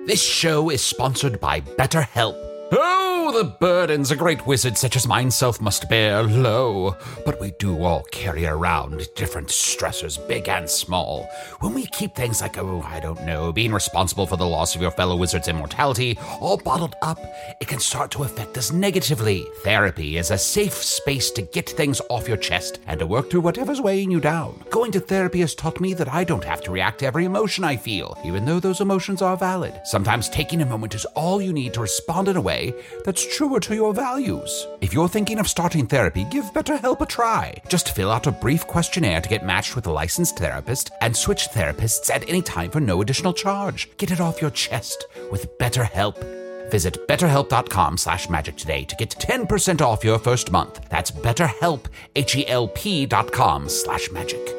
This show is sponsored by BetterHelp. Oh, the burdens a great wizard such as myself must bear, lo. But we do all carry around different stressors, big and small. When we keep things like, being responsible for the loss of your fellow wizard's immortality, all bottled up, it can start to affect us negatively. Therapy is a safe space to get things off your chest and to work through whatever's weighing you down. Going to therapy has taught me that I don't have to react to every emotion I feel, even though those emotions are valid. Sometimes taking a moment is all you need to respond in a way that's truer to your values. If you're thinking of starting therapy, give BetterHelp a try. Just fill out a brief questionnaire to get matched with a licensed therapist and switch therapists at any time for no additional charge. Get it off your chest with BetterHelp. Visit betterhelp.com/magic today to get 10% off your first month. That's BetterHelp, HELP.com/magic.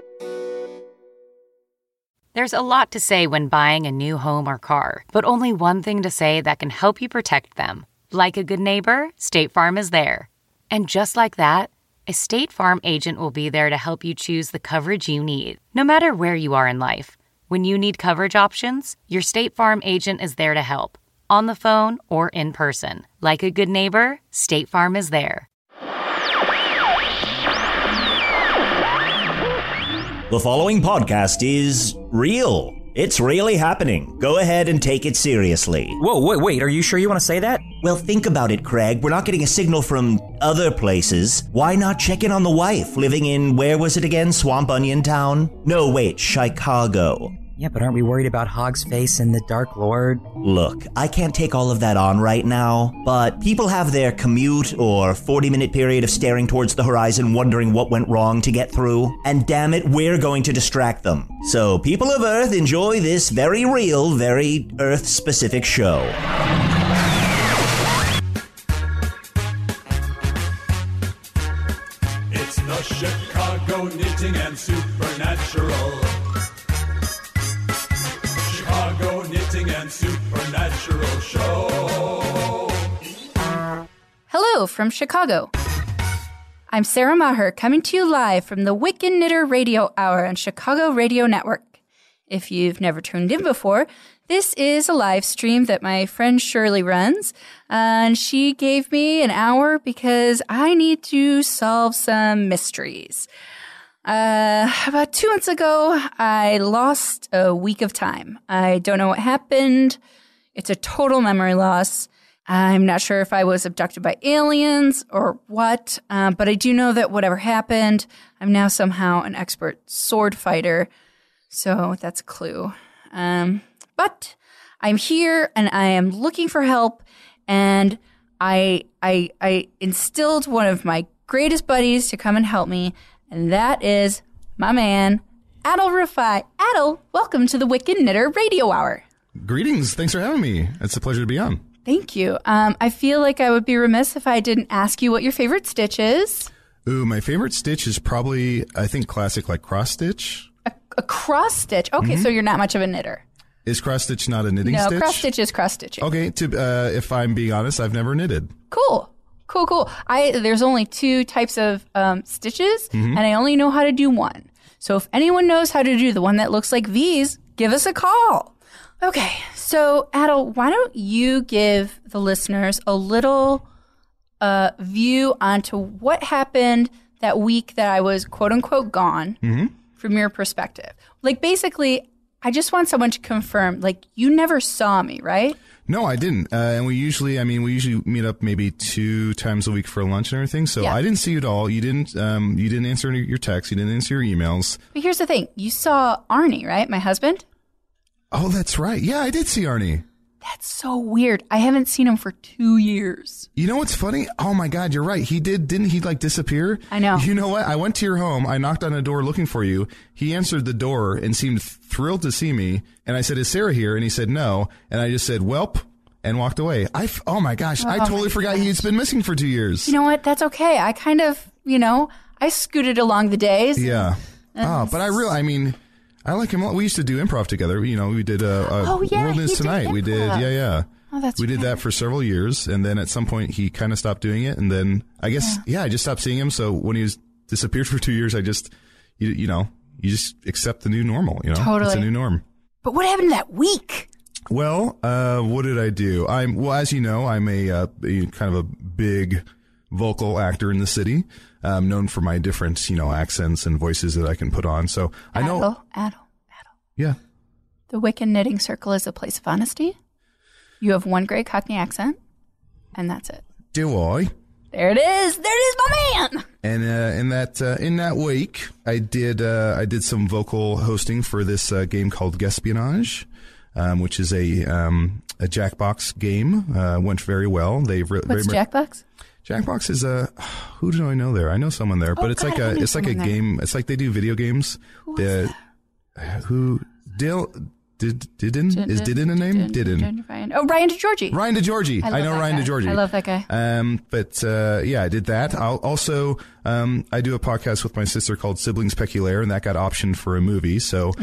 There's a lot to say when buying a new home or car, but only one thing to say that can help you protect them. Like a good neighbor, State Farm is there. And just like that, a State Farm agent will be there to help you choose the coverage you need, no matter where you are in life. When you need coverage options, your State Farm agent is there to help, on the phone or in person. Like a good neighbor, State Farm is there. The following podcast is real. It's really happening. Go ahead and take it seriously. Whoa, wait, are you sure you want to say that? Well, think about it, Craig. We're not getting a signal from other places. Why not check in on the wife living in, where was it again, Swamp Onion Town? No, wait, Chicago. Yeah, but aren't we worried about Hog's Face and the Dark Lord? Look, I can't take all of that on right now, but people have their commute or 40-minute period of staring towards the horizon wondering what went wrong to get through, and damn it, we're going to distract them. So, people of Earth, enjoy this very real, very Earth-specific show. It's the Chicago Knitting and Supernatural. Chicago Knitting and Supernatural Show. Hello from Chicago. I'm Sarah Maher, coming to you live from the Wicked Knitter Radio Hour on Chicago Radio Network. If you've never tuned in before, this is a live stream that my friend Shirley runs, and she gave me an hour because I need to solve some mysteries. About 2 months ago, I lost a week of time. I don't know what happened. It's a total memory loss. I'm not sure if I was abducted by aliens or what, but I do know that whatever happened, I'm now somehow an expert sword fighter. So that's a clue. But I'm here and I am looking for help, and I instilled one of my greatest buddies to come and help me. And that is my man, Adil Rifai. Adil, welcome to the Wicked Knitter Radio Hour. Greetings. Thanks for having me. It's a pleasure to be on. Thank you. I feel like I would be remiss if I didn't ask you what your favorite stitch is. Ooh, my favorite stitch is probably, I think, classic like cross stitch. A cross stitch? Okay, So you're not much of a knitter. Is cross stitch not a knitting stitch? No, cross stitch is cross stitching. Okay, if I'm being honest, I've never knitted. Cool. There's only two types of stitches, and I only know how to do one. So if anyone knows how to do the one that looks like these, give us a call. Okay, so Adil, why don't you give the listeners a little view onto what happened that week that I was quote-unquote gone from your perspective? Like, basically, I just want someone to confirm, like, you never saw me, right? No, I didn't. And we usually meet up maybe 2 times a week for lunch and everything. So yeah. I didn't see you at all. You didn't answer any of your texts. You didn't answer your emails. But here's the thing. You saw Arnie, right? My husband? Oh, that's right. Yeah, I did see Arnie. That's so weird. I haven't seen him for 2 years. You know what's funny? Oh my God, you're right. He didn't he like disappear? I know. You know what? I went to your home. I knocked on a door looking for you. He answered the door and seemed thrilled to see me. And I said, "Is Sarah here?" And he said, "No." And I just said, "Welp," and walked away. Oh my gosh. I totally forgot he's been missing for 2 years. You know what? That's okay. I kind of, I scooted along the days. Yeah. But I like him. We used to do improv together. We did World News Tonight. We did, yeah. Oh, that's We did that for several years, and then at some point he kind of stopped doing it, and then I guess, I just stopped seeing him. So when he was disappeared for 2 years, I just, you just accept the new normal. Totally. It's a new norm. But what happened that week? Well, what did I do? As you know, I'm a kind of a big vocal actor in the city, known for my different, accents and voices that I can put on. So I know. Adel. Yeah. The Wiccan Knitting Circle is a place of honesty. You have one great Cockney accent, and that's it. Do I? There it is, my man. And in that week, I did some vocal hosting for this game called Guespionage, which is a Jackbox game. Went very well. What's Jackbox? Jackbox is who do I know there? I know someone there, but it's like a game. It's like they do video games. Who is that? Didden? Is Didden a name? Didden. Oh, Ryan DeGiorgi. Ryan DeGiorgi. I know Ryan DeGiorgi. I love that guy. But I did that. I'll also, I do a podcast with my sister called Siblings Peculaire, and that got optioned for a movie. So,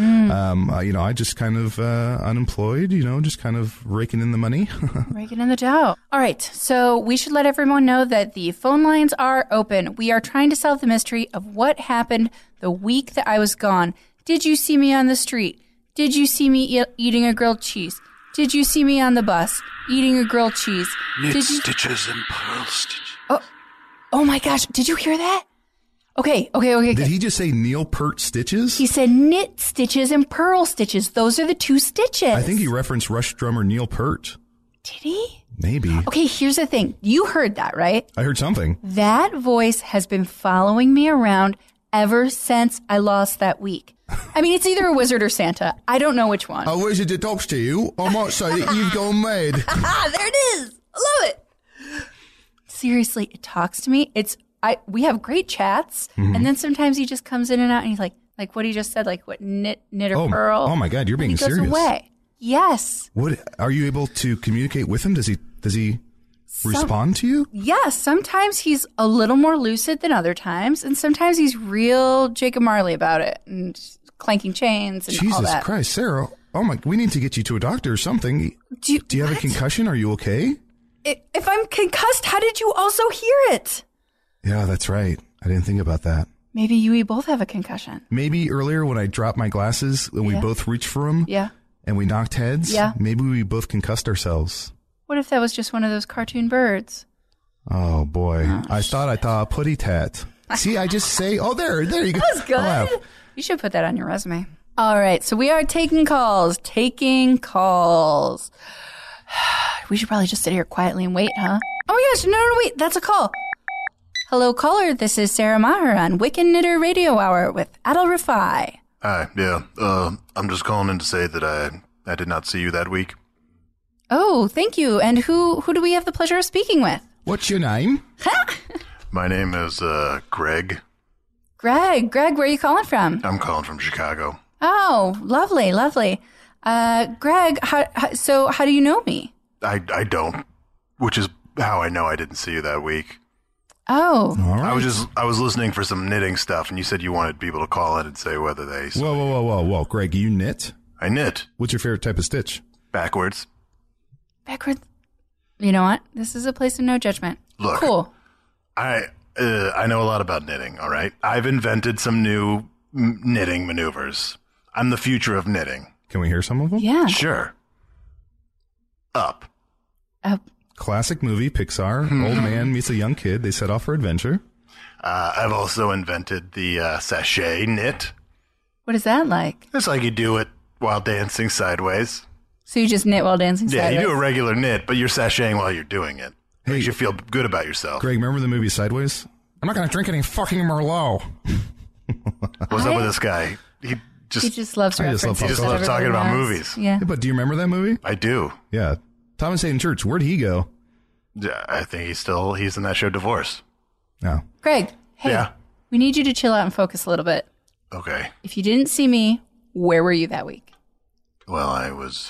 I just kind of, unemployed, just kind of raking in the money. Raking in the dough. All right. So we should let everyone know that the phone lines are open. We are trying to solve the mystery of what happened the week that I was gone. Did you see me on the street? Did you see me eating a grilled cheese? Did you see me on the bus eating a grilled cheese? Stitches and pearl stitches. Oh my gosh. Did you hear that? Okay. Did he just say Neil Peart Stitches? He said knit stitches and pearl stitches. Those are the two stitches. I think he referenced Rush drummer Neil Peart. Did he? Maybe. Okay, here's the thing. You heard that, right? I heard something. That voice has been following me around ever since I lost that week. I mean, it's either a wizard or Santa. I don't know which one. A wizard that talks to you. I might say that you've gone mad. There it is. I love it. Seriously, it talks to me. We have great chats, and then sometimes he just comes in and out, and he's like what he just said, like what knit or pearl. Oh my God, you're being serious. He goes away. Yes. What are you able to communicate with him? Does he respond to you? Yes. Sometimes he's a little more lucid than other times, and sometimes he's real Jacob Marley about it and clanking chains and all that. Jesus Christ, Sarah! Oh my, we need to get you to a doctor or something. Do you have a concussion? Are you okay? If I'm concussed, how did you also hear it? Yeah, that's right. I didn't think about that. Maybe you and both have a concussion. Maybe earlier when I dropped my glasses and we both reached for them. Yeah. And we knocked heads. Yeah. Maybe we both concussed ourselves. What if that was just one of those cartoon birds? Oh boy! I thought I thought a putty tat. See, I just say, oh, there you go. That's good. You should put that on your resume. All right, so we are taking calls. We should probably just sit here quietly and wait, huh? Oh my gosh, no, wait, that's a call. Hello, caller. This is Sarah Maher on Wiccan Knitter Radio Hour with Adel Rafai. Hi, yeah. I'm just calling in to say that I did not see you that week. Oh, thank you. And who do we have the pleasure of speaking with? What's your name? My name is Greg. Greg, where are you calling from? I'm calling from Chicago. Oh, lovely. Greg, how do you know me? I don't, which is how I know I didn't see you that week. Oh. All right. I was listening for some knitting stuff, and you said you wanted people to call in and say whether they saw Whoa. Greg, you knit? I knit. What's your favorite type of stitch? Backwards. You know what? This is a place of no judgment. Look. Cool. I know a lot about knitting, all right? I've invented some new knitting maneuvers. I'm the future of knitting. Can we hear some of them? Yeah. Sure. Up. Classic movie, Pixar. Old man meets a young kid. They set off for adventure. I've also invented the sachet knit. What is that like? It's like you do it while dancing sideways. So you just knit while dancing sideways? Yeah, you do a regular knit, but you're sashaying while you're doing it. Makes you feel good about yourself. Greg, remember the movie Sideways? I'm not going to drink any fucking Merlot. What's up with this guy? He just loves references. He just loves talking about movies. Yeah. But do you remember that movie? I do. Yeah. Thomas Hayden Church, where'd he go? Yeah, I think he's in that show Divorce. No. Greg, hey. Yeah. We need you to chill out and focus a little bit. Okay. If you didn't see me, where were you that week? Well, I was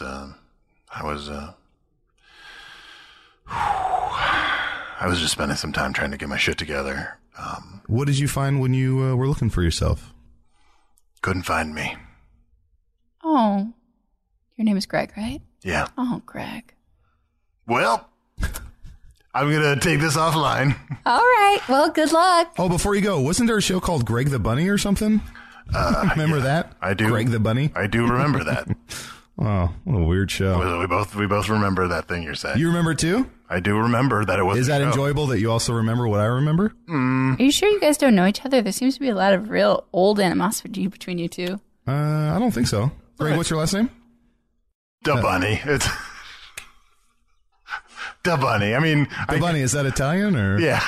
just spending some time trying to get my shit together. What did you find when you were looking for yourself? Couldn't find me. Oh. Your name is Greg, right? Yeah. Oh, Greg. Well, I'm going to take this offline. All right. Well, good luck. Oh, before you go, wasn't there a show called Greg the Bunny or something? Remember that? I do. Greg the Bunny? I do remember that. Oh, what a weird show. We both remember that thing you're saying. You remember it too? I do remember that it was. Is that enjoyable that you also remember what I remember? Are you sure you guys don't know each other? There seems to be a lot of real old animosity between you two. I don't think so. Greg, what's your last name? Da Bunny. It's Da Bunny. I mean, Da Bunny, is that Italian or? Yeah.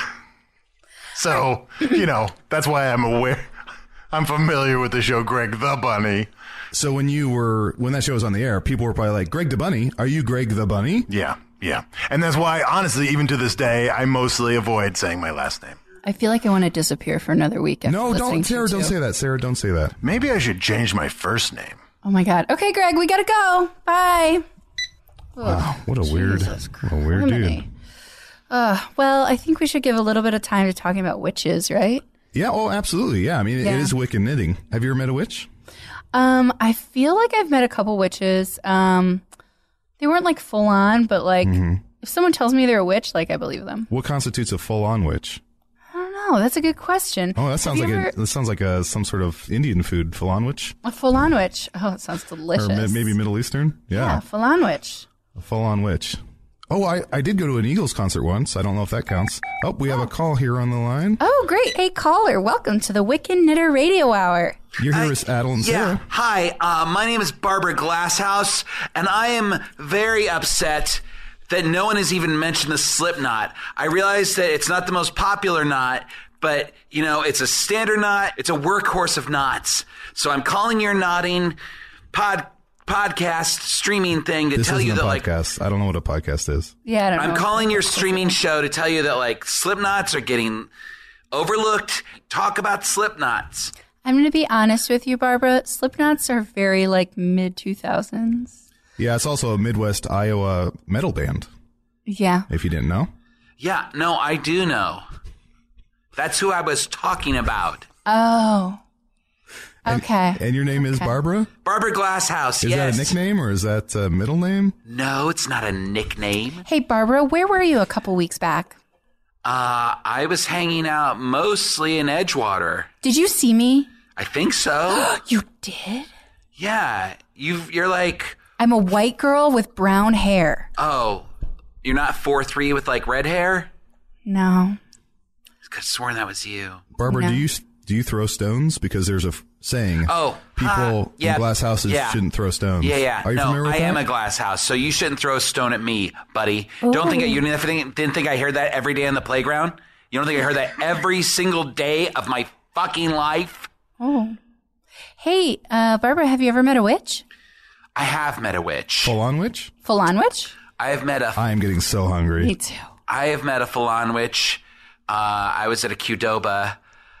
So, that's why I'm familiar with the show Greg the Bunny. So when that show was on the air, people were probably like, Greg the Bunny? Are you Greg the Bunny? Yeah. And that's why, honestly, even to this day, I mostly avoid saying my last name. I feel like I want to disappear for another week. No, don't, Sarah, don't say that. Sarah, don't say that. Maybe I should change my first name. Oh my God. Okay, Greg, we gotta go. Bye. Wow, what a weird dude. Well, I think we should give a little bit of time to talking about witches, right? Yeah, oh, absolutely. Yeah, I mean, it is Wiccan knitting. Have you ever met a witch? I feel like I've met a couple witches. They weren't like full on, but like if someone tells me they're a witch, like I believe them. What constitutes a full-on witch? I don't know. That's a good question. Oh, that sounds like some sort of Indian food. Full-on witch. A full-on witch. Oh, it sounds delicious. Or maybe Middle Eastern. Yeah, full-on witch. A full-on witch. Oh, I did go to an Eagles concert once. I don't know if that counts. Oh, we have a call here on the line. Oh, great. Hey, caller. Welcome to the Wiccan Knitter Radio Hour. You're here with Adel and Sarah. Hi, my name is Barbara Glasshouse, and I am very upset that no one has even mentioned the slip knot. I realize that it's not the most popular knot, but, it's a standard knot. It's a workhorse of knots. So I'm calling your knotting podcast streaming thing to tell you that podcast. I don't know what a podcast is. Yeah, I don't know. I'm calling your streaming show to tell you that slip knots are getting overlooked. Talk about slip knots. I'm going to be honest with you, Barbara. Slipknots are very mid 2000s. Yeah, it's also a Midwest Iowa metal band. Yeah. If you didn't know. Yeah, no, I do know. That's who I was talking about. Oh. Okay. And your name is Barbara? Barbara Glasshouse, yes. Is that a nickname or is that a middle name? No, it's not a nickname. Hey, Barbara, where were you a couple weeks back? I was hanging out mostly in Edgewater. Did you see me? I think so. You did? Yeah. You're like... I'm a white girl with brown hair. Oh. You're not 4'3" with red hair? No. I could have sworn that was you. Barbara, do you throw stones? Because there's a saying. Oh. People in glass houses shouldn't throw stones. Yeah. Are you familiar with that? I am a glass house, so you shouldn't throw a stone at me, buddy. Ooh. Don't think you didn't think I heard that every day on the playground? You don't think I heard that every single day of my fucking life? Oh. Hey, Barbara, have you ever met a witch? I have met a witch. Full-on witch? Full-on witch? I have met I am getting so hungry. Me too. I have met a full-on witch. I was at a Qdoba,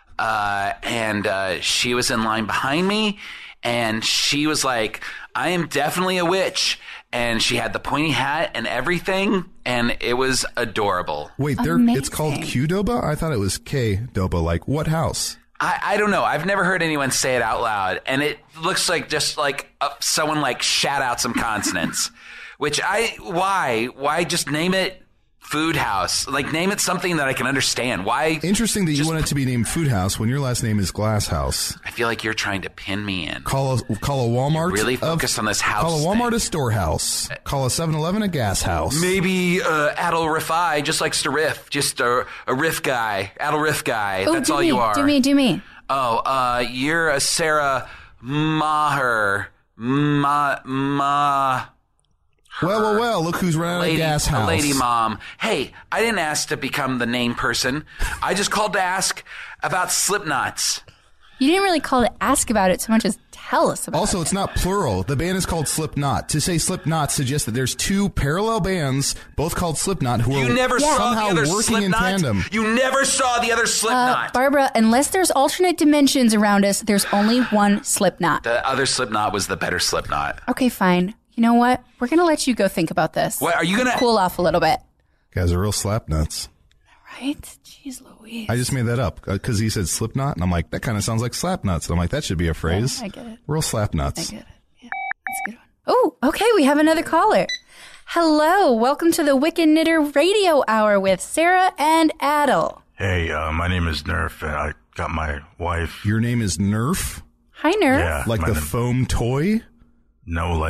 and she was in line behind me, and she was like, I am definitely a witch. And she had the pointy hat and everything, and it was adorable. Wait, it's called Qdoba? I thought it was K-Doba. Like, what house? I don't know. I've never heard anyone say it out loud, and it looks like someone shout out some consonants. Which why just name it Food House? Name it something that I can understand. Why? Interesting that you want it to be named Food House when your last name is Glass House. I feel like you're trying to pin me in. Call a Walmart. You're really focused on this house. Call a Walmart a storehouse. Call a 7-Eleven a gas house. Maybe Adel Riffai just likes to riff. Just a riff guy. Adel Riff guy. That's all you are. Do me. Oh, you're a Sarah Maher. Well, look who's running out of gas house. A lady mom. Hey, I didn't ask to become the name person. I just called to ask about slip knots. You didn't really call to ask about it so much as tell us about it. Also, it's not plural. The band is called Slipknot. To say Slipknot suggests that there's two parallel bands, both called Slipknot, who are somehow working in tandem. You never saw the other Slipknot. Barbara, unless there's alternate dimensions around us, there's only one Slipknot. The other Slipknot was the better Slipknot. Okay, fine. You know what? We're going to let you go think about this. What, are you going to... Cool off a little bit. Guys are real slap nuts. Right? Jeez Louise. I just made that up because he said slip knot, and I'm like, that kind of sounds like slap nuts. And I'm like, that should be a phrase. Yeah, I get it. Real slap nuts. I get it. Yeah, that's a good one. Oh, okay, we have another caller. Hello, welcome to the Wiccan Knitter Radio Hour with Sarah and Adel. Hey, my name is Nerf, and I got my wife. Your name is Nerf? Hi, Nerf. Yeah. Like the foam toy? No, like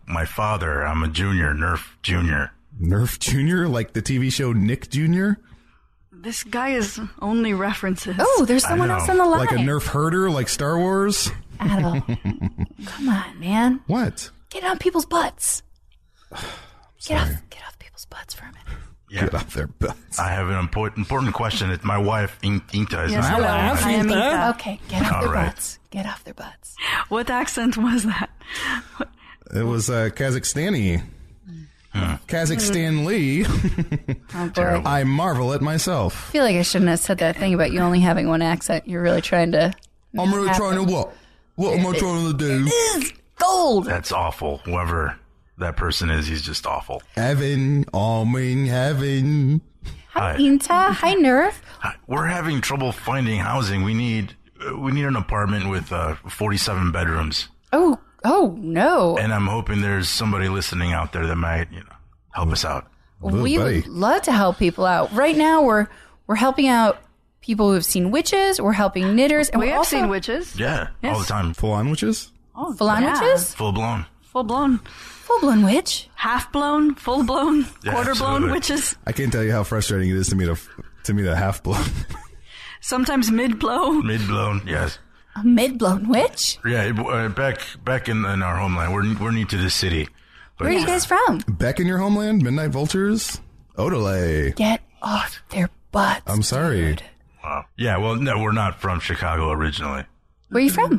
my father. I'm a junior, Nerf Jr. Nerf Jr., like the TV show Nick Jr.? This guy is only references. Oh, there's someone else on the line. Like a Nerf herder, like Star Wars? Adel, come on, man. What? Get on people's butts. Get off people's butts for a minute. Yeah. Get off their butts. I have an important question. It's my wife, Inta. Is Yes, not I am Inta. Okay, get off All their right. butts. Get off their butts. What accent was that? It was Kazakhstani. Kazakhstan Lee. Oh, boy. I marvel at myself. I feel like I shouldn't have said that thing about you only having one accent. You're really trying to... I'm really trying to what? What am I trying to do? Is gold. That's awful. Whoever that person is, he's just awful. Heaven, heaven. Hi, Inta. Hi, Nerf. We're having trouble finding housing. We need an apartment with 47 bedrooms. Oh, no. And I'm hoping there's somebody listening out there that might, help us out. We would love to help people out. Right now, we're helping out people who have seen witches. We're helping knitters. And We we're have also seen witches. Yeah, Yes. all the time. Full-on witches? Oh, Full-on witches? Full blown. Full-blown. Full-blown witch? Half-blown, full-blown, Yeah, quarter-blown absolutely. witches. I can't tell you how frustrating it is to meet a half-blown. Sometimes mid-blow. Mid blown, yes. A mid-blown witch? Yeah, back in our homeland. We're new to this city. But, Where are you guys from? Back in your homeland, Midnight Vultures? Odelay. Get off their butts. I'm sorry. dude. Wow. Yeah, well, no, we're not from Chicago originally. Where are you from?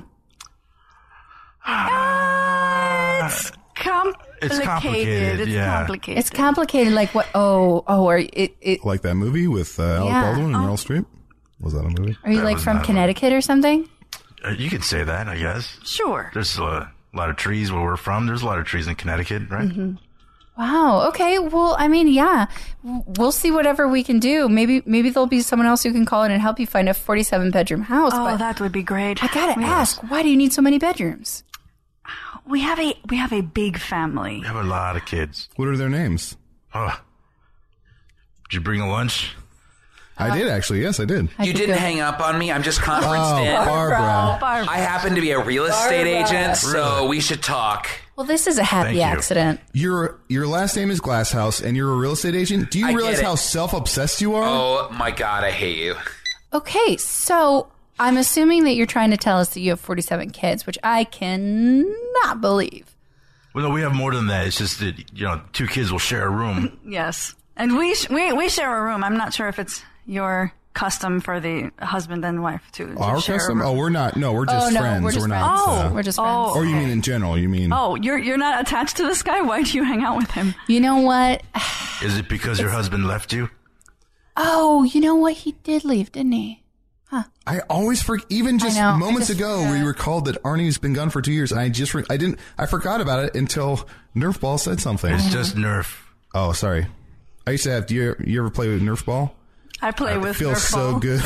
It's complicated. It's yeah. complicated. It's complicated. Like what? Are it? Like that movie with Alec Yeah. Baldwin and Meryl Streep? Was that a movie? Are you That like was from not Connecticut or something? You could say that, I guess. Sure. There's a lot of trees where we're from. There's a lot of trees in Connecticut, right? Mm-hmm. Wow. Okay. Well, I mean, yeah, we'll see whatever we can do. Maybe there'll be someone else who can call in and help you find a 47-bedroom house. Oh, but that would be great. I gotta ask, why do you need so many bedrooms? We have a big family. We have a lot of kids. What are their names? Oh. Did you bring a lunch? I did, actually. Yes, I did. You didn't hang up on me. I'm just conferenced in. Barbara. I happen to be a real estate agent, so we should talk. Well, this is a happy Thank you. accident. Your last name is Glasshouse, and you're a real estate agent. Do you I get realize it. how self-obsessed you are? Oh my God, I hate you. Okay, so I'm assuming that you're trying to tell us that you have 47 kids, which I cannot believe. Well, no, we have more than that. It's just that, 2 kids will share a room. Yes. And we share a room. I'm not sure if it's your custom for the husband and wife to Our share custom? a room. Oh, we're not. No, we're just no, friends. we're just not. friends. We're just friends. Or you mean in general? You mean? Oh, you're not attached to this guy? Why do you hang out with him? You know what? Is it because your husband left you? Oh, you know what? He did leave, didn't he? I always forget. Even just I know. moments ago, we recalled that Arnie's been gone for 2 years, and I forgot about it until Nerf Ball said something. It's just Nerf. Oh, sorry. I used to have. Do you ever play with Nerf Ball? I play with It feels Nerf so ball. good.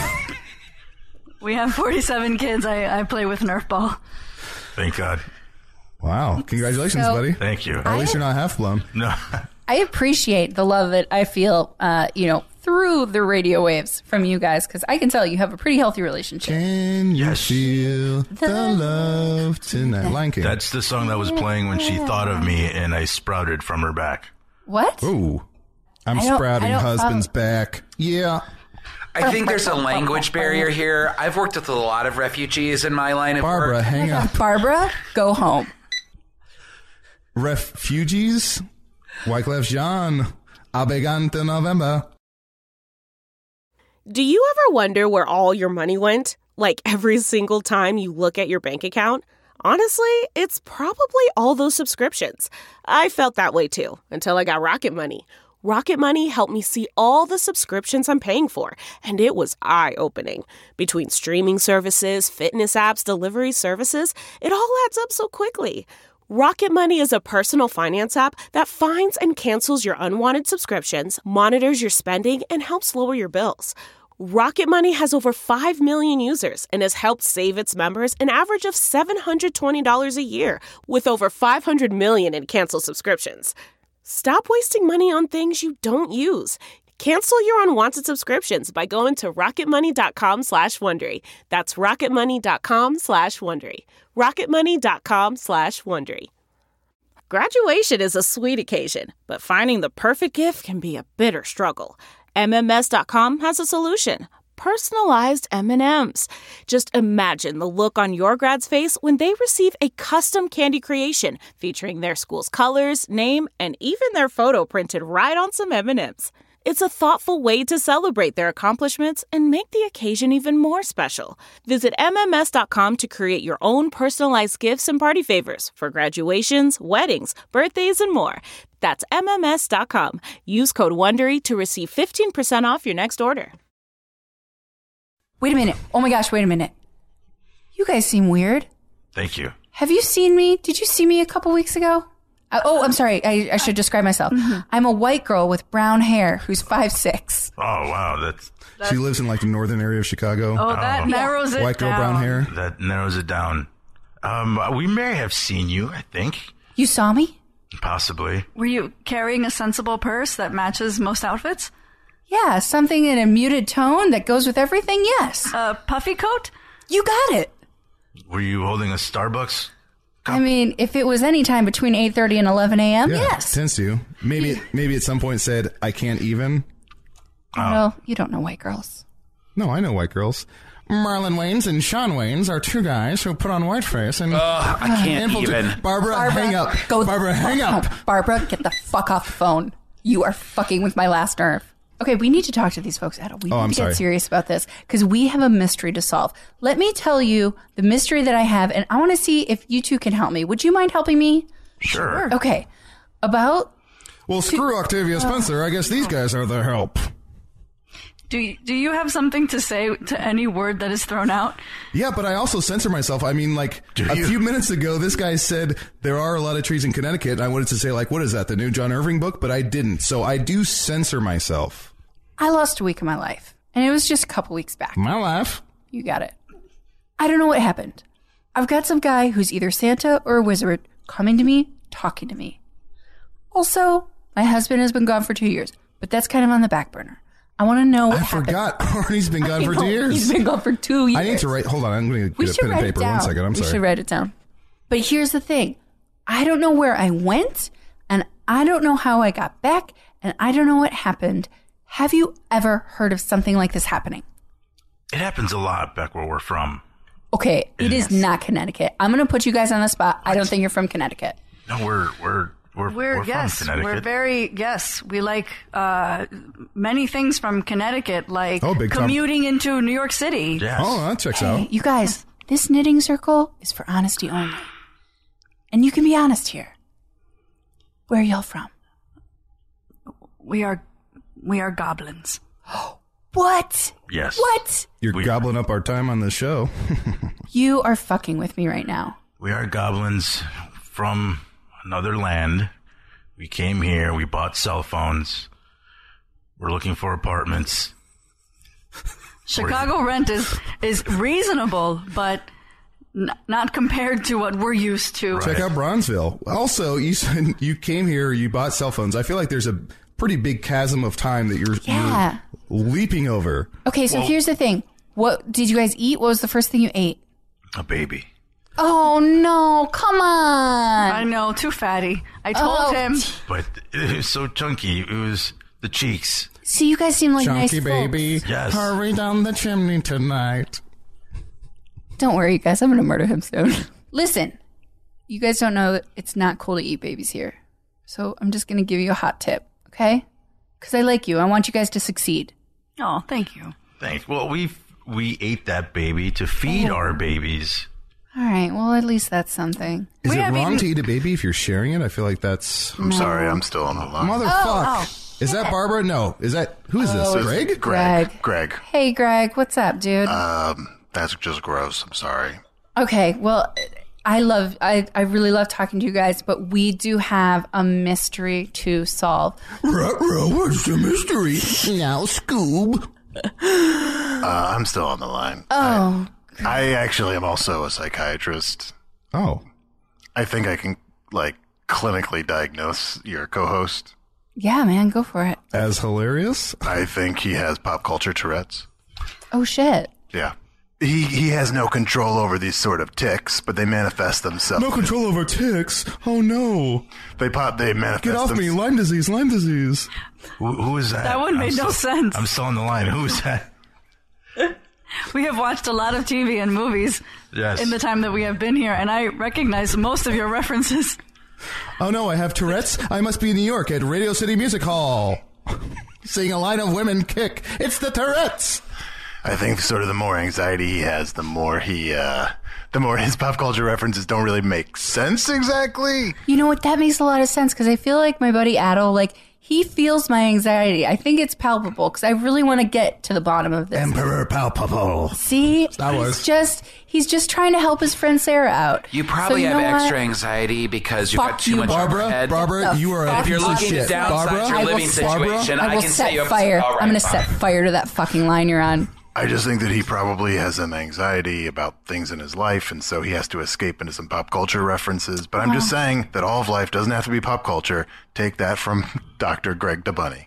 We have 47 kids. I play with Nerf ball. Thank God. Wow! Congratulations, So- buddy. Thank you. At least you're not half blown. No. I appreciate the love that I feel, through the radio waves from you guys, because I can tell you have a pretty healthy relationship. Can you Yes. feel the love tonight? Lion King. That's the song that was playing when she thought of me and I sprouted from her back. What? Ooh. I'm I don't sprouting follow- husband's back. Yeah. I think there's a language barrier here. I've worked with a lot of refugees in my line of Barbara, work. hang up. Barbara, go home. Refugees. Wyclef Jean. Abegante November. Do you ever wonder where all your money went? Like every single time you look at your bank account? Honestly, it's probably all those subscriptions. I felt that way too, until I got Rocket Money. Rocket Money helped me see all the subscriptions I'm paying for, and it was eye-opening. Between streaming services, fitness apps, delivery services, it all adds up so quickly. Rocket Money is a personal finance app that finds and cancels your unwanted subscriptions, monitors your spending, and helps lower your bills. Rocket Money has over 5 million users and has helped save its members an average of $720 a year, with over 500 million in canceled subscriptions. Stop wasting money on things you don't use. Cancel your unwanted subscriptions by going to rocketmoney.com/Wondery. That's rocketmoney.com/Wondery. rocketmoney.com/Wondery. Graduation is a sweet occasion, but finding the perfect gift can be a bitter struggle. MMS.com has a solution. Personalized M&Ms. Just imagine the look on your grad's face when they receive a custom candy creation featuring their school's colors, name, and even their photo printed right on some M&Ms. It's a thoughtful way to celebrate their accomplishments and make the occasion even more special. Visit MMS.com to create your own personalized gifts and party favors for graduations, weddings, birthdays, and more. That's MMS.com. Use code WONDERY to receive 15% off your next order. Wait a minute. Oh my gosh, wait a minute. You guys seem weird. Thank you. Have you seen me? Did you see me a couple weeks ago? I'm sorry. I should describe myself. Mm-hmm. I'm a white girl with brown hair who's 5'6". Oh, wow. That's She lives in like the northern area of Chicago. Oh, that narrows it down. White girl, brown hair. That narrows it down. We may have seen you, I think. You saw me? Possibly. Were you carrying a sensible purse that matches most outfits? Yeah, something in a muted tone that goes with everything, yes. A puffy coat? You got it. Were you holding a Starbucks? I mean, if it was any time between 8:30 and 11 a.m., Yeah, yes. tends to. Maybe at some point said, I can't even. Well, you don't know white girls. No, I know white girls. Marlon Wayans and Sean Wayans are two guys who put on whiteface and... I can't even. Barbara, hang up. Barbara, hang up. Barbara, get the fuck off the phone. You are fucking with my last nerve. Okay, we need to talk to these folks, Adam. We need to get serious about this because we have a mystery to solve. Let me tell you the mystery that I have, and I want to see if you two can help me. Would you mind helping me? Sure. Okay. About... Well, screw Octavia Spencer. I guess these guys are the help. Do you have something to say to any word that is thrown out? Yeah, but I also censor myself. I mean, like, a few minutes ago, this guy said there are a lot of trees in Connecticut, and I wanted to say, like, what is that, the new John Irving book? But I didn't, so I do censor myself. I lost a week of my life, and it was just a couple weeks back. My life? You got it. I don't know what happened. I've got some guy who's either Santa or a wizard coming to me, talking to me. Also, my husband has been gone for 2 years, but that's kind of on the back burner. I want to know what happened. I forgot. Arnie's been gone for 2 years. He's been gone for 2 years. I need to write. Hold on. I'm going to get a pen and paper. 1 second. I'm sorry. We should write it down. But here's the thing. I don't know where I went, and I don't know how I got back, and I don't know what happened. Have you ever heard of something like this happening? It happens a lot back where we're from. Okay, it is not Connecticut. I'm going to put you guys on the spot. I don't think you're from Connecticut. No, we're from Connecticut. We're very, we like many things from Connecticut, like commuting into New York City. Yes. Oh, that checks out. You guys, this knitting circle is for honesty only. And you can be honest here. Where are y'all from? We are goblins. What? Yes. What? You're gobbling up our time on the show. You are fucking with me right now. We are goblins from another land. We came here. We bought cell phones. We're looking for apartments. Chicago rent is reasonable, but not compared to what we're used to. Right. Check out Bronzeville. Also, you said you came here, you bought cell phones. I feel like there's a pretty big chasm of time that you're leaping over. Okay, so here's the thing. What did you guys eat? What was the first thing you ate? A baby. Oh, no. Come on. I know. Too fatty. I told him. But it was so chunky. It was the cheeks. See, you guys seem like chunky nice baby. folks. Yes. Hurry down the chimney tonight. Don't worry, you guys. I'm going to murder him soon. Listen, you guys don't know that it's not cool to eat babies here. So I'm just going to give you a hot tip, okay? Because I like you. I want you guys to succeed. Oh, thank you. Thanks. Well, we ate that baby to feed our babies. All right. Well, at least that's something. Is it wrong to eat a baby if you're sharing it? I feel like that's... I'm sorry. I'm still on the line. Motherfuck. Is that Barbara? No. Is that... Who is this? Greg? Greg. Hey, Greg. What's up, dude? That's just gross. I'm sorry. Okay. Well, I really love talking to you guys, but we do have a mystery to solve. What's the mystery? Now, Scoob. I'm still on the line. Oh. I actually am also a psychiatrist. Oh. I think I can, clinically diagnose your co-host. Yeah, man, go for it. As hilarious? I think he has pop culture Tourette's. Oh, shit. Yeah. He has no control over these sort of ticks, but they manifest themselves. No control over ticks? Oh, no. They manifest. Get off me. Lyme disease. Who is that? That one made no sense. I'm still on the line. Who is that? We have watched a lot of TV and movies in the time that we have been here, and I recognize most of your references. Oh, no, I have Tourette's. I must be in New York at Radio City Music Hall. Seeing a line of women kick. It's the Tourette's. I think sort of the more anxiety he has, the more his pop culture references don't really make sense exactly. You know what? That makes a lot of sense because I feel like my buddy Adel, he feels my anxiety. I think it's palpable because I really want to get to the bottom of this. Emperor Palpable. See? Star Wars. He's just trying to help his friend Sarah out. You probably have extra anxiety because you've got too much on your head. Barbara, you are a If you're piece of looking to shit. downsize Barbara, your living situation, I will can set set you up. fire. All right, I'm going to fine. set fire to that fucking line you're on. I just think that he probably has some anxiety about things in his life, and so he has to escape into some pop culture references. But I'm just saying that all of life doesn't have to be pop culture. Take that from Dr. Greg DeBunny.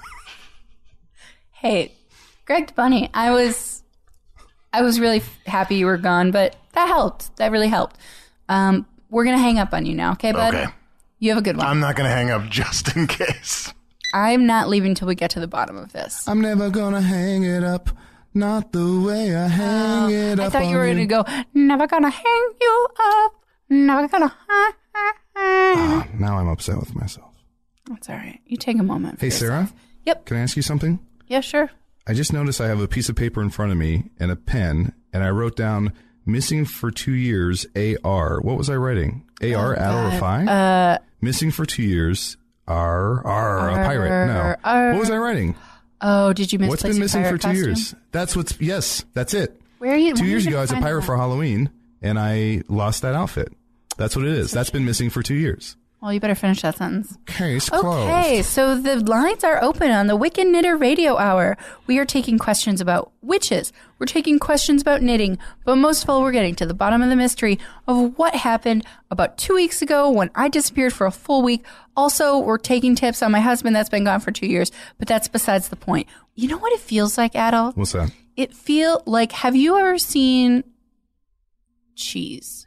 Hey, Greg DeBunny, I was really happy you were gone, but that helped. That really helped. We're going to hang up on you now, okay, bud? Okay. You have a good one. I'm not going to hang up just in case. I'm not leaving till we get to the bottom of this. I'm never gonna hang it up, not the way I hang it up. I thought you were going to go, never gonna hang you up, never gonna. Now I'm upset with myself. That's all right. You take a moment. Hey, Sarah? Yep. Can I ask you something? Yeah, sure. I just noticed I have a piece of paper in front of me and a pen, and I wrote down missing for 2 years, AR. What was I writing? AR, Adel Rafai? Missing for 2 years, R, a pirate. No. What was I writing? Oh, did you misplace What's been missing for 2 costume? years? That's it. Where are you? 2 years ago, I was a pirate for Halloween, and I lost that outfit. That's what it is. That's been missing for 2 years. Well, you better finish that sentence. Case closed. Okay, so the lines are open on the Wicked Knitter Radio Hour. We are taking questions about witches. We're taking questions about knitting. But most of all, we're getting to the bottom of the mystery of what happened about 2 weeks ago when I disappeared for a full week. Also, we're taking tips on my husband that's been gone for 2 years. But that's besides the point. You know what it feels like, Adel? What's that? It feel like, have you ever seen cheese?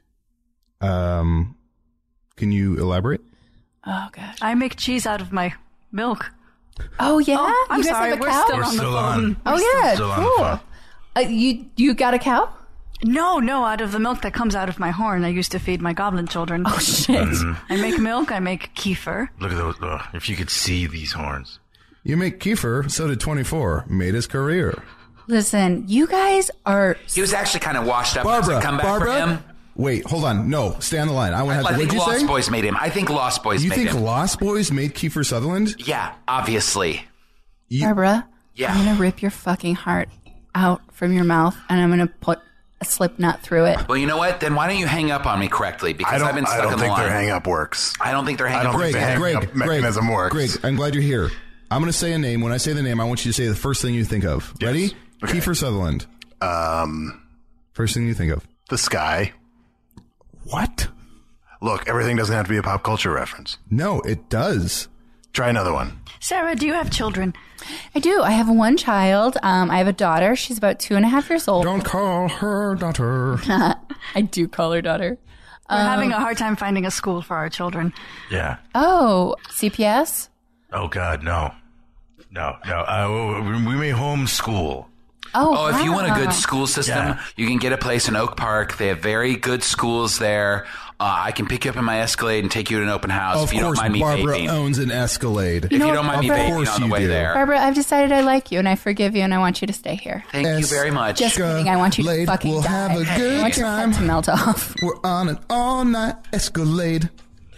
Can you elaborate? Oh, gosh. I make cheese out of my milk. Oh, yeah? Oh, I'm you guys sorry. have a We're cow? still on the phone. Oh, yeah, still on the cool. You got a cow? No, out of the milk that comes out of my horn. I used to feed my goblin children. Oh, shit. I make milk. I make kefir. Look at those. If you could see these horns. You make kefir, so did 24. Made his career. Listen, you guys are... He was actually kind of washed up. Barbara, Come back for him. Wait, hold on. No, stay on the line. I think Lost Boys made him. I think Lost Boys made him. You think Lost Boys made Kiefer Sutherland? Yeah, obviously. Barbara, Yeah. I'm going to rip your fucking heart out from your mouth, and I'm going to put a slip knot through it. Well, you know what? Then why don't you hang up on me correctly? Because I've been stuck in the line. I don't think their hang up works. I don't think their hang up Greg, mechanism works. Greg, I'm glad you're here. I'm going to say a name. When I say the name, I want you to say the first thing you think of. Yes. Ready? Okay. Kiefer Sutherland. First thing you think of. The sky. What? Look, everything doesn't have to be a pop culture reference. No, it does. Try another one. Sarah, do you have children? I do. I have one child. I have a daughter. She's about 2.5 years old. Don't call her daughter. I do call her daughter. We're having a hard time finding a school for our children. Yeah. Oh, CPS? Oh, God, no. No. We may homeschool. Oh, if you want a wow. good school system, you can get a place in Oak Park. They have very good schools there. I can pick you up in my Escalade and take you to an open house Of if you course, don't mind me Barbara vaping. owns an Escalade. If you don't mind me vaping on the way there. Barbara, I've decided I like you, and I forgive you, and I want you to stay here. Thank you very much. Just kidding. I want you to Escalade, fucking we'll die. have a good I want your time. head to melt off. We're on an all-night Escalade.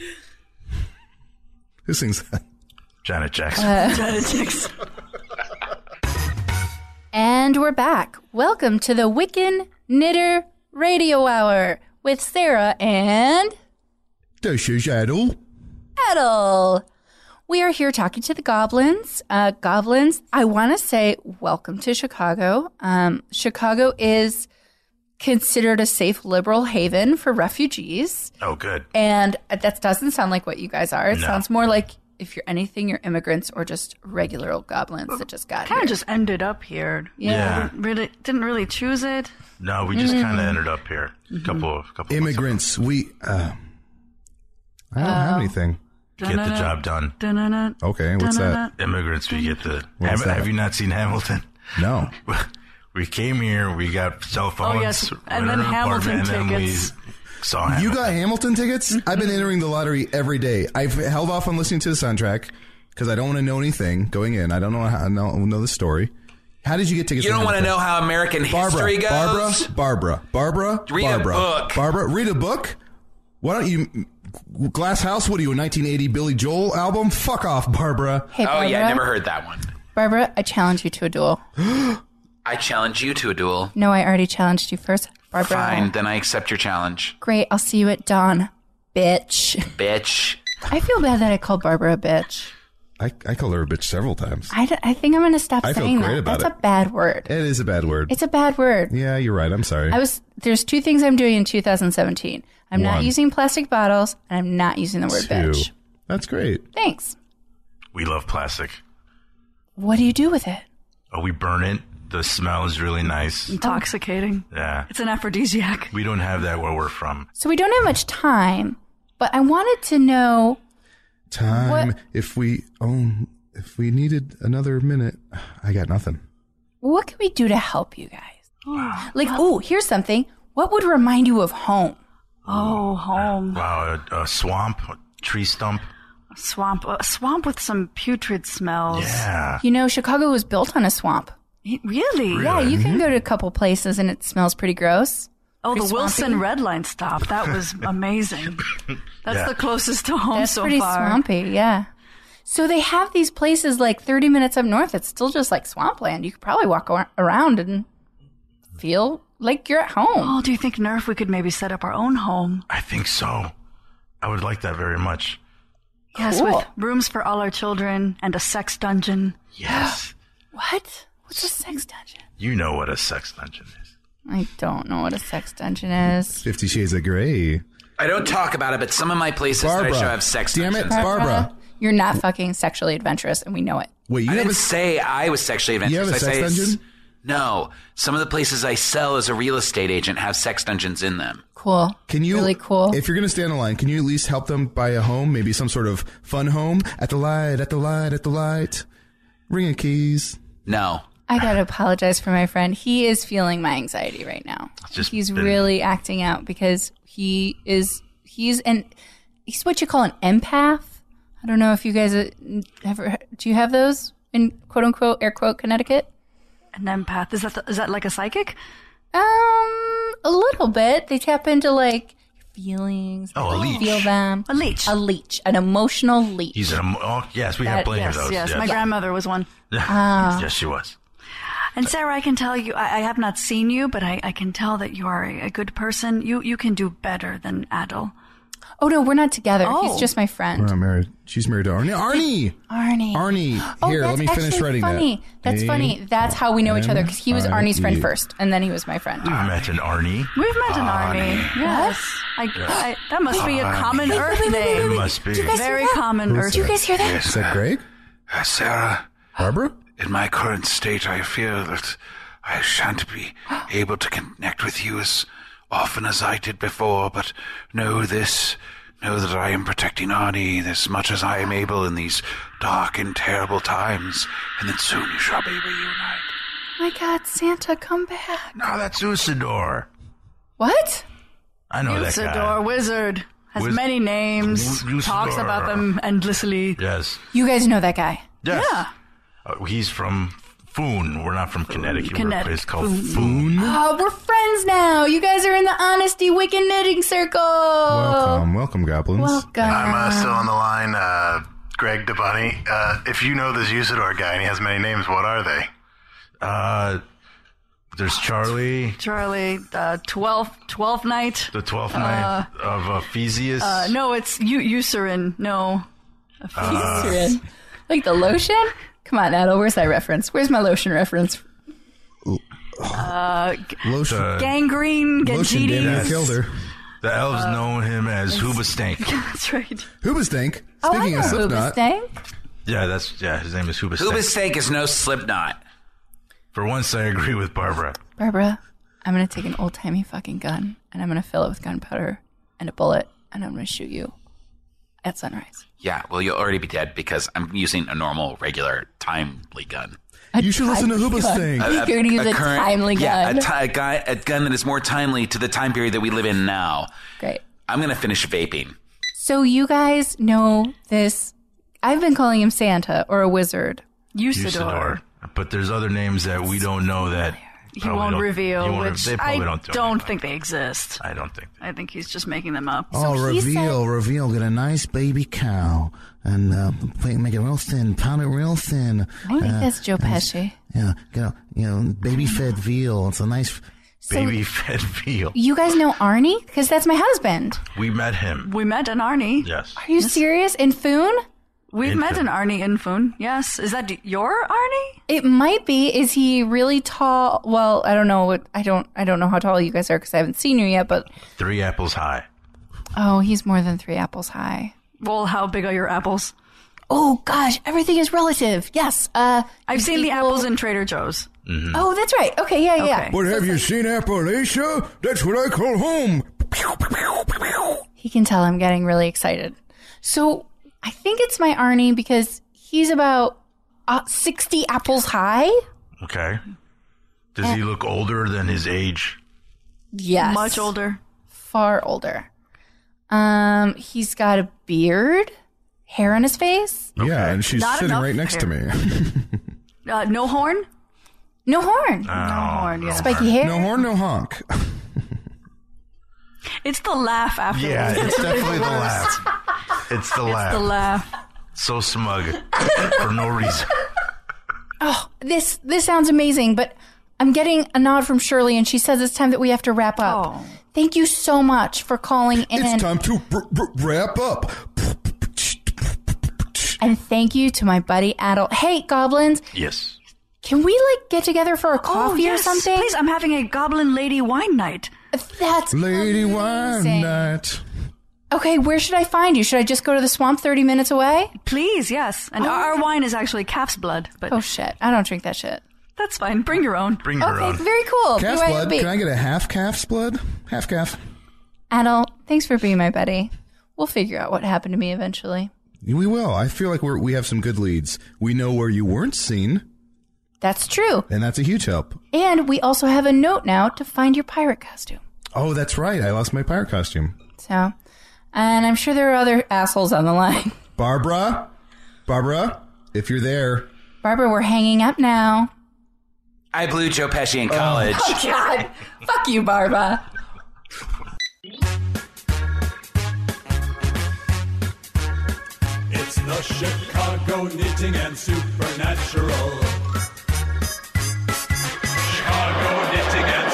Who sings that? Janet Jackson. Janet Jackson. And we're back. Welcome to the Wiccan Knitter Radio Hour with Sarah and This is Adel. Adel. We are here talking to the goblins. Goblins, I want to say welcome to Chicago. Chicago is considered a safe liberal haven for refugees. Oh, good. And that doesn't sound like what you guys are. It No. sounds more like if you're anything, you're immigrants or just regular old goblins that just got here. Kind of just ended up here. Yeah. Didn't really choose it. No, we just kind of ended up here. Couple immigrants. I don't have anything. Get the job done. Okay, what's that? Immigrants, we get the... Have you not seen Hamilton? No. We came here, we got cell phones. Oh, yes. And then Hamilton tickets. Saw Hamilton. You got Hamilton tickets? I've been entering the lottery every day. I've held off on listening to the soundtrack because I don't want to know anything going in. I don't know the story. How did you get tickets? You don't want to know how American history goes? Barbara. Read a book. Barbara, read a book? Why don't you... Glass House? What are you, a 1980 Billy Joel album? Fuck off, Barbara. Hey, Barbara. Oh, yeah, I never heard that one. Barbara, I challenge you to a duel. I challenge you to a duel. No, I already challenged you first, Barbara. Fine, then I accept your challenge. Great, I'll see you at dawn, bitch. Bitch. I feel bad that I called Barbara a bitch. I called her a bitch several times. I think I'm going to stop saying that. I feel great about That's a bad word. It is a bad word. It's a bad word. Yeah, you're right. I'm sorry. There's two things I'm doing in 2017. I'm not using plastic bottles, and I'm not using the word bitch. That's great. Thanks. We love plastic. What do you do with it? Oh, we burn it. The smell is really nice. Intoxicating. Yeah. It's an aphrodisiac. We don't have that where we're from. So we don't have much time, but I wanted to know... If we needed another minute, I got nothing. What can we do to help you guys? Here's something. What would remind you of home? Oh, home. Wow, a swamp, a tree stump. A swamp with some putrid smells. Yeah. You know, Chicago was built on a swamp. Really? Yeah, you can go to a couple places and it smells pretty gross. Oh, the Wilson Red Line stop. That was amazing. That's the closest to home so far. That's pretty swampy, yeah. So they have these places like 30 minutes up north. It's still just like swampland. You could probably walk around and feel like you're at home. Oh, do you think, Nerf, we could maybe set up our own home? I think so. I would like that very much. Yes, with rooms for all our children and a sex dungeon. Yes. What? What's a sex dungeon? You know what a sex dungeon is. I don't know what a sex dungeon is. 50 Shades of Grey. I don't talk about it, but some of my places that I show have sex dungeons. Damn it, Barbara. You're not fucking sexually adventurous, and we know it. Wait, I didn't say I was sexually adventurous. You have a sex dungeon? No. Some of the places I sell as a real estate agent have sex dungeons in them. Cool. Really cool. If you're going to stay on the line, can you at least help them buy a home? Maybe some sort of fun home? At the light, at the light, at the light. Ring of keys. No. I got to apologize for my friend. He is feeling my anxiety right now. He's really acting out because he's what you call an empath. I don't know if you guys do you have those in quote unquote air quote Connecticut? An empath. Is that like a psychic? A little bit. They tap into like feelings. Oh, a leech. Feel them. A leech. A leech. An emotional leech. Yes, we have plenty of those. Yes, my grandmother was one. Yes, she was. And Sarah, I can tell you, I have not seen you, but I can tell that you are a good person. You can do better than Adel. Oh, no, we're not together. He's just my friend. We're not married. She's married to Arnie. Arnie. Here, let me finish writing that. That's funny. That's how we know each other, because he was Arnie's friend first, and then he was my friend. We've met an Arnie. We've met an Arnie. Yes. That must be a common Earth name. It must be. Very common Earth. Do you guys hear that? Is that Greg? Sarah. Barbara? In my current state, I fear that I shan't be able to connect with you as often as I did before, but know that I am protecting Arnie as much as I am able in these dark and terrible times, and then soon you shall be reunited. My God, Santa, come back. No, that's Usador. What? I know that guy. Usador, wizard. Has many names. Talks about them endlessly. Yes. You guys know that guy? Yes. Yeah. He's from Foon. We're not from Connecticut. We're a place called Foon. Oh, we're friends now. You guys are in the Honesty Wicked Knitting Circle. Welcome, goblins. Welcome. I'm still on the line. Greg DeBunny. If you know this Usador guy and he has many names, what are they? There's Charlie. 12th night. The 12th night of Ephesius. No, it's Eucerin. No. Eucerin. Like the lotion? Come on, Adel. Where's that reference? Where's my lotion reference? Lotion. Gangrene. Lotion damn near Gagides. killed her. The elves know him as Hoobastank. That's right. Hoobastank? Speaking of Slipknot. Yeah, his name is Hoobastank. Hoobastank is no Slipknot. For once, I agree with Barbara. Barbara, I'm going to take an old-timey fucking gun, and I'm going to fill it with gunpowder and a bullet, and I'm going to shoot you at sunrise. Yeah, well, you'll already be dead because I'm using a normal, regular, timely gun. You should listen to Hoobastank. You're going to use a timely gun. Yeah, a gun that is more timely to the time period that we live in now. Great. I'm going to finish vaping. So you guys know this. I've been calling him Santa or a wizard. Usador. But there's other names that we don't know that he won't reveal, which they probably don't think they exist. I don't think. I think he's just making them up. Oh, So reveal. Get a nice baby cow and make it real thin, pound it real thin. I think that's Joe Pesci. Yeah, baby-fed veal. It's a nice baby-fed veal. You guys know Arnie? Because that's my husband. We met him. We met an Arnie. Yes. Are you serious? In Foon? We've met an Arnie in Foon. Yes. Is that your Arnie? It might be. Is he really tall? Well, I don't know. I don't know how tall you guys are because I haven't seen you yet. But 3 apples high. Oh, he's more than 3 apples high. Well, how big are your apples? Oh gosh, everything is relative. Yes. I've seen the apples in Trader Joe's. Mm-hmm. Oh, that's right. Okay, yeah. But have you seen Appalachia? That's what I call home. He can tell I'm getting really excited. So I think it's my Arnie because he's about 60 apples high. Okay. Does he look older than his age? Yes. Much older. Far older. He's got a beard, hair on his face. Yeah, and she's Not sitting enough right next to me. No horn? No horn. No horn, yeah. Spiky hair. No horn, no honk. It's the laugh after. Yeah, it's definitely the laugh. It's the laugh. The laugh. So smug for no reason. Oh, this sounds amazing, but I'm getting a nod from Shirley, and she says it's time that we have to wrap up. Oh. Thank you so much for calling in. It's time to wrap up. And thank you to my buddy Adel. Hey, goblins. Yes. Can we get together for a coffee or something? Please, I'm having a Goblin Lady wine night. That's Lady amazing. Wine Night. Okay, where should I find you? Should I just go to the swamp 30 minutes away? Please, yes. And our wine is actually calf's blood. But Oh, shit. I don't drink that shit. That's fine. Bring your own. Bring your own. Very cool. Calf's BYOB. blood. Can I get a half calf's blood? Half calf. Adel, thanks for being my buddy. We'll figure out what happened to me eventually. We will. I feel like we have some good leads. We know where you weren't seen. That's true. And that's a huge help. And we also have a note now to find your pirate costume. Oh, that's right. I lost my pirate costume. So, and I'm sure there are other assholes on the line. Barbara, if you're there. Barbara, we're hanging up now. I blew Joe Pesci in college. Oh, God. Fuck you, Barbara. It's the Chicago Knitting and Supernatural. Chicago Knitting and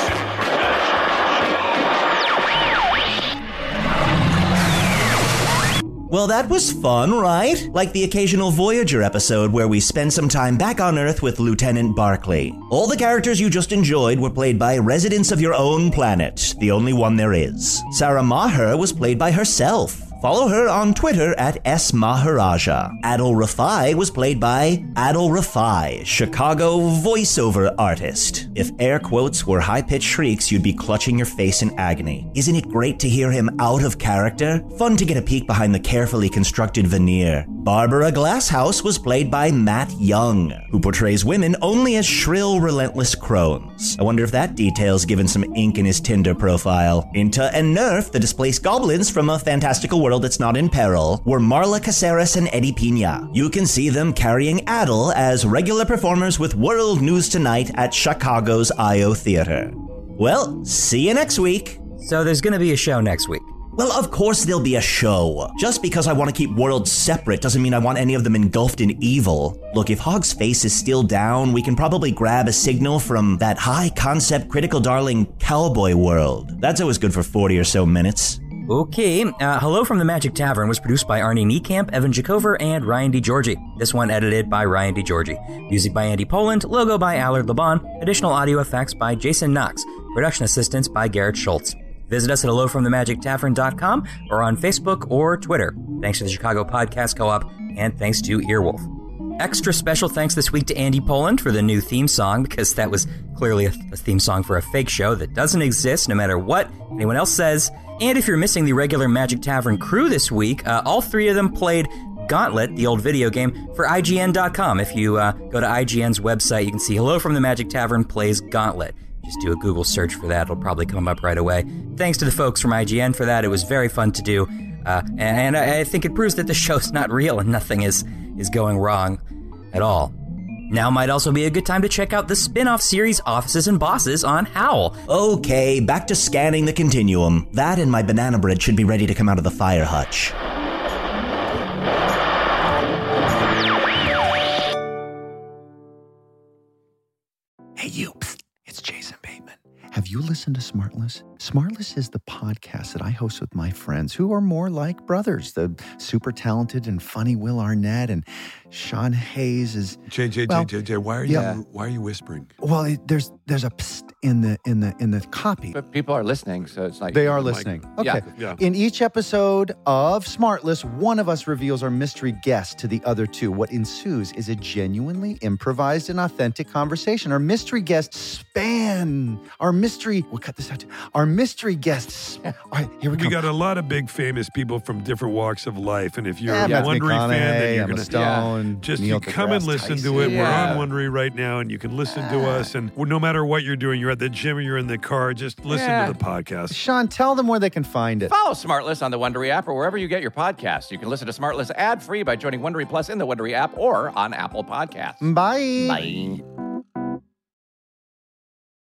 Well, that was fun, right? Like the occasional Voyager episode where we spend some time back on Earth with Lieutenant Barclay. All the characters you just enjoyed were played by residents of your own planet, the only one there is. Sarah Maher was played by herself. Follow her on Twitter at @smaharaja. Adil Rafai was played by Adil Rafai, Chicago voiceover artist. If air quotes were high-pitched shrieks, you'd be clutching your face in agony. Isn't it great to hear him out of character? Fun to get a peek behind the carefully constructed veneer. Barbara Glasshouse was played by Matt Young, who portrays women only as shrill, relentless crones. I wonder if that detail's given some ink in his Tinder profile. Inta and Nerf, the displaced goblins from a fantastical world that's not in peril, were Marla Caceres and Eddie Pina. You can see them carrying Adel as regular performers with World News Tonight at Chicago's I.O. Theater. Well, see you next week. So there's gonna be a show next week. Well, of course there'll be a show. Just because I want to keep worlds separate doesn't mean I want any of them engulfed in evil. Look, if Hog's face is still down, we can probably grab a signal from that high-concept, critical darling cowboy world. That's always good for 40 or so minutes. Okay, Hello from the Magic Tavern was produced by Arnie Niekamp, Evan Jacover, and Ryan DiGiorgi. This one edited by Ryan DiGiorgi. Music by Andy Poland, logo by Allard Laban, additional audio effects by Jason Knox, production assistance by Garrett Schultz. Visit us at hellofromthemagictavern.com or on Facebook or Twitter. Thanks to the Chicago Podcast Co-op, and thanks to Earwolf. Extra special thanks this week to Andy Poland for the new theme song, because that was clearly a theme song for a fake show that doesn't exist no matter what anyone else says. And if you're missing the regular Magic Tavern crew this week, all three of them played Gauntlet, the old video game, for IGN.com. If you go to IGN's website, you can see Hello from the Magic Tavern plays Gauntlet. Just do a Google search for that. It'll probably come up right away. Thanks to the folks from IGN for that. It was very fun to do. And I think it proves that the show's not real and nothing is going wrong at all. Now might also be a good time to check out the spin-off series Offices and Bosses on Howl. Okay, back to scanning the continuum. That and my banana bread should be ready to come out of the fire hutch. Hey, you. Psst, it's Jason Bateman. Have you listened to Smartless? Smartless is the podcast that I host with my friends who are more like brothers. The super talented and funny Will Arnett and Sean Hayes is... JJ, why are you whispering? Well, there's a psst in the copy. But people are listening, so it's like... They are listening. Okay. Yeah. In each episode of Smartless, one of us reveals our mystery guest to the other two. What ensues is a genuinely improvised and authentic conversation. Our mystery guests span... We'll cut this out too. Our mystery guests... All right, here we go. We got a lot of big famous people from different walks of life, and if you're a Matthew Wondery fan, then you're Emma going to... Stone, Just Neil you come and deGrasse listen Tyson. to it. We're on Wondery right now, and you can listen to us. And no matter what you're doing, you're at the gym or you're in the car, just listen to the podcast. Sean, tell them where they can find it. Follow Smartless on the Wondery app or wherever you get your podcasts. You can listen to Smartless ad-free by joining Wondery Plus in the Wondery app or on Apple Podcasts. Bye. Bye.